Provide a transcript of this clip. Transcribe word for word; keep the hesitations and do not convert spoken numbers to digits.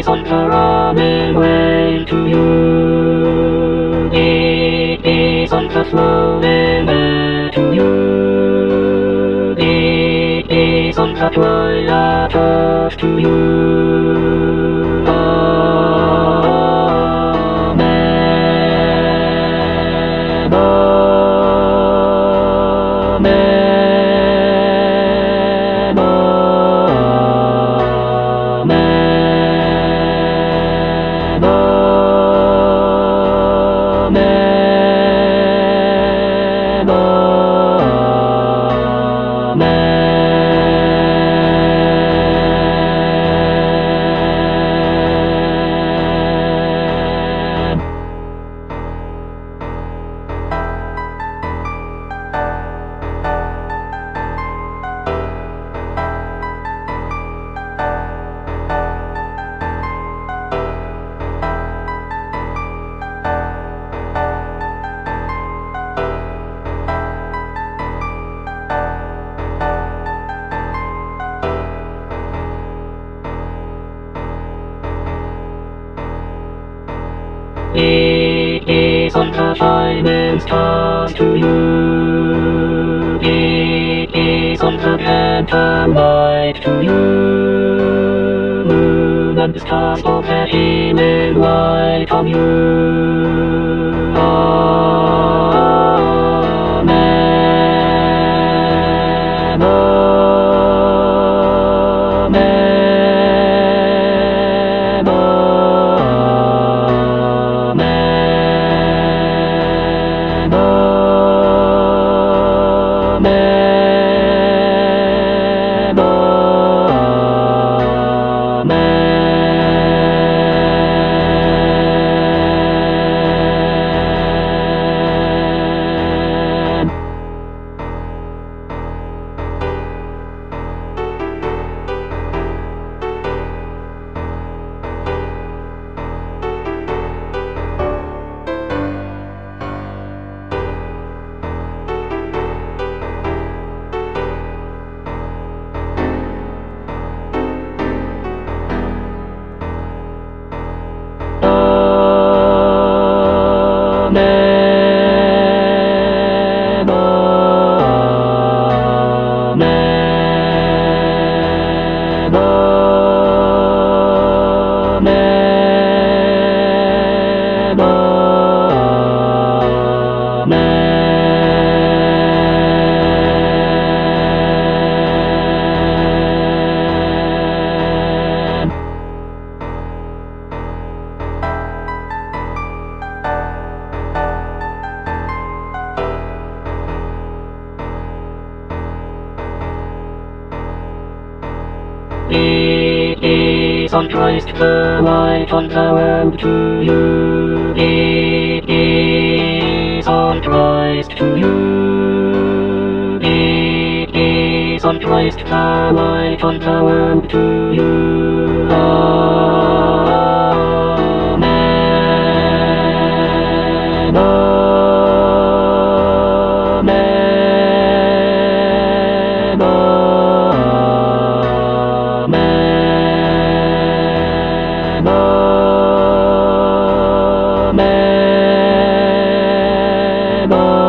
is on the running way to you. It is on the flowing way to you. It is on the twilight earth to you. Amen. Amen. It is on the shining stars to you. It is on the phantom light to you. Moon and the stars of the healing light on you. Amen. Amen. It is on Christ the light on the road to you. It is on Christ to you. It is on Christ the light on the road to you. Amen. Amen.